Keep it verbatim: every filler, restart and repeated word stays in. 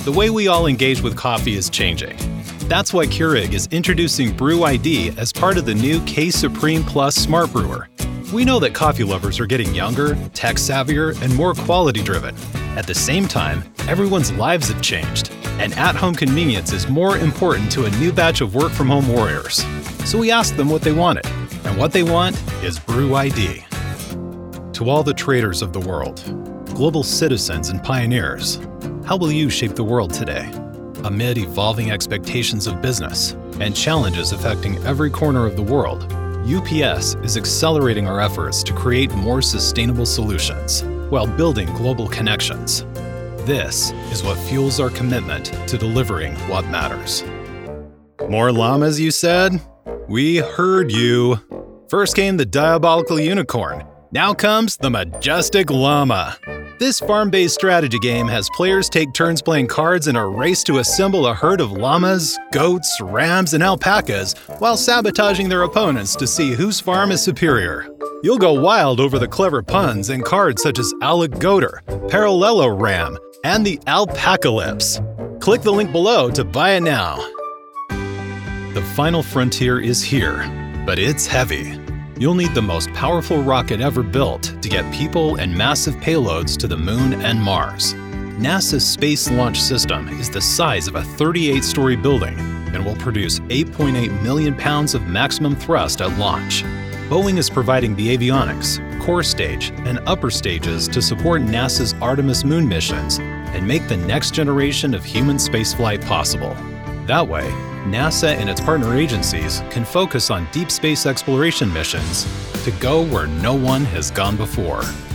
the way we all engage with coffee is changing. That's why Keurig is introducing Brew I D as part of the new K-Supreme Plus Smart Brewer. We know that coffee lovers are getting younger, tech-savvier, and more quality-driven. At the same time, everyone's lives have changed, and at-home convenience is more important to a new batch of work-from-home warriors. So we asked them what they wanted, and what they want is Brew I D. To all the traders of the world, global citizens and pioneers, how will you shape the world today? Amid evolving expectations of business and challenges affecting every corner of the world, U P S is accelerating our efforts to create more sustainable solutions while building global connections. This is what fuels our commitment to delivering what matters. More llamas, you said? We heard you. First came the diabolical unicorn. Now comes the majestic llama. This farm-based strategy game has players take turns playing cards in a race to assemble a herd of llamas, goats, rams, and alpacas while sabotaging their opponents to see whose farm is superior. You'll go wild over the clever puns in cards such as Alligoter, Parallelogram, and the Alpacalypse. Click the link below to buy it now. The final frontier is here, but it's heavy. You'll need the most powerful rocket ever built to get people and massive payloads to the Moon and Mars. NASA's Space Launch System is the size of a thirty-eight story building and will produce eight point eight million pounds of maximum thrust at launch. Boeing is providing the avionics, core stage, and upper stages to support NASA's Artemis moon missions and make the next generation of human spaceflight possible. That way, NASA and its partner agencies can focus on deep space exploration missions to go where no one has gone before.